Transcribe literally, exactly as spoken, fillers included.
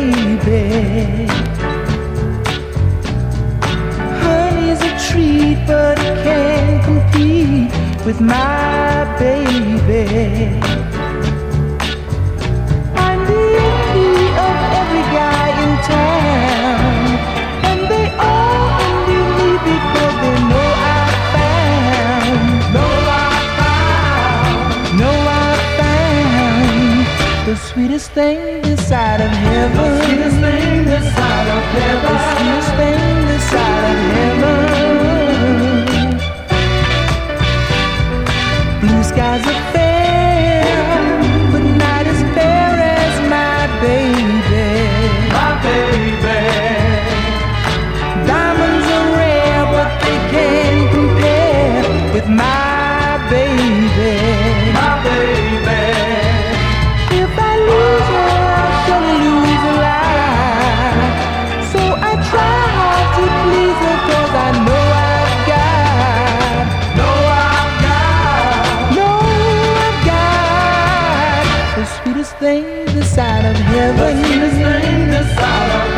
baby. Honey's a treat, but it can't compete with my baby. I'm the envy of every guy in town, and they all envy me because they know I found, know I found, know I found the sweetest thing this side of heaven, the sweetest thing this side of heaven, the sweetest thing this side of heaven. Blue skies are fair, but not as fair as my baby, my baby. Diamonds are rare, but they can't compare with my baby, my baby. If I lose her, I'll surely lose a life. So I try hard to please her, 'cause I know I've got, know I've got, know I've got the sweetest thing this side of heaven, the sweetest thing this side of heaven.